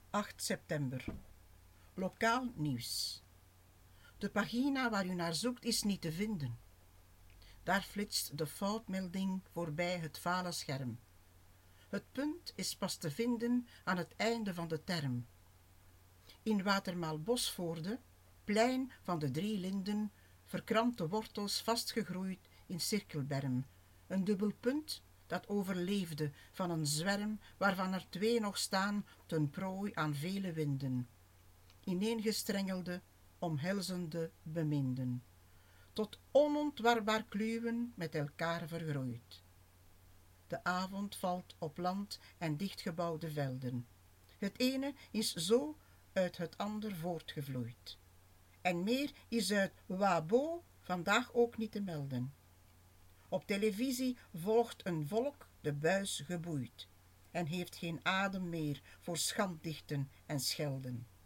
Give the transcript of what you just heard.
8 september. Lokaal nieuws. De pagina waar u naar zoekt is niet te vinden. Daar flitst de foutmelding voorbij het vale scherm. Het punt is pas te vinden aan het einde van de term. In Watermaal-Bosvoorde, plein van de 3 linden, verkrampte wortels vastgegroeid in cirkelberm, een dubbel punt dat overleefde van een zwerm waarvan er 2 nog staan ten prooi aan vele winden. Ineengestrengelde, omhelzende beminden, tot onontwarbaar kluwen met elkaar vergroeid. De avond valt op land en dichtgebouwde velden. Het ene is zo uit het ander voortgevloeid. En meer is uit Wabo vandaag ook niet te melden. Op televisie volgt een volk de buis geboeid en heeft geen adem meer voor schanddichten en schelden.